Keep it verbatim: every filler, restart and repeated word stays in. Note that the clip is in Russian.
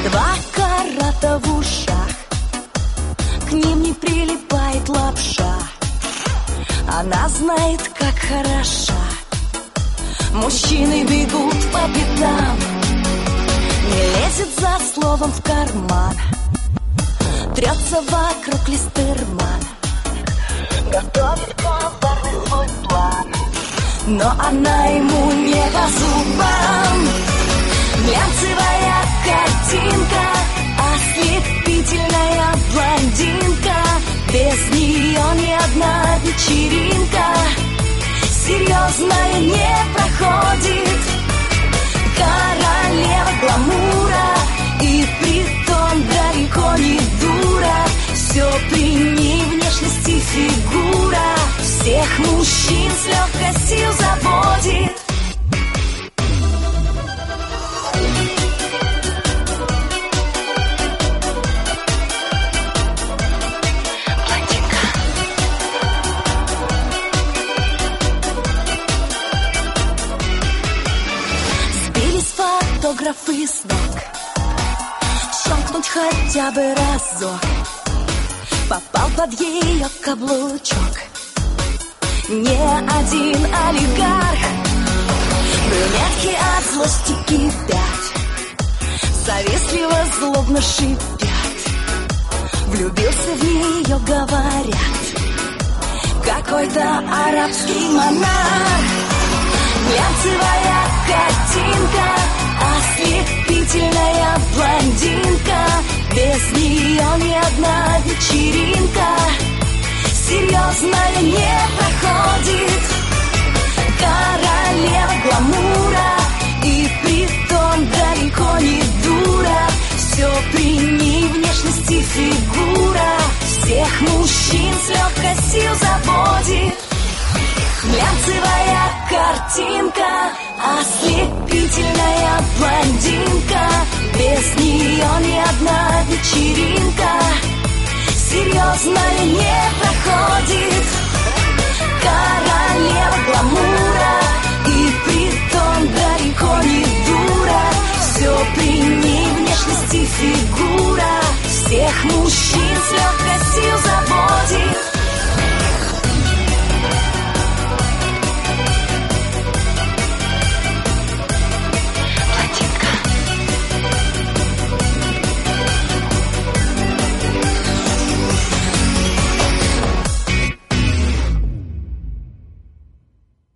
Два карата в ушах, к ним не прилипает лапша. Она знает, как хороша. Мужчины бегут по пятам, не лезет за словом в карман, трется вокруг листерман, готовит коварный свой план. Но она ему не по зубам. Глянцевая картинка, ослепительная блондинка. Без нее ни одна вечеринка серьезная не проходит. Королева гламура, и притом далеко не дура. Все при ней внешность и фигура всех мужчин с легкостью заводит. Фотографы с ног, щелкнуть хотя бы разок, попал под ее каблучок не один олигарх. Брюнетки от злости кипят, завистливо злобно шипят. Влюбился в нее, говорят, какой-то арабский монарх. Глянцевая картинка, ослепительная блондинка. Без нее ни одна вечеринка серьезная не проходит. Королева гламура, и притом далеко не дура. Все при ней внешность и фигура всех мужчин с легкостью заводит. Глянцевая картинка, ослепительная блондинка. Без нее ни одна вечеринка серьезная не проходит. Королева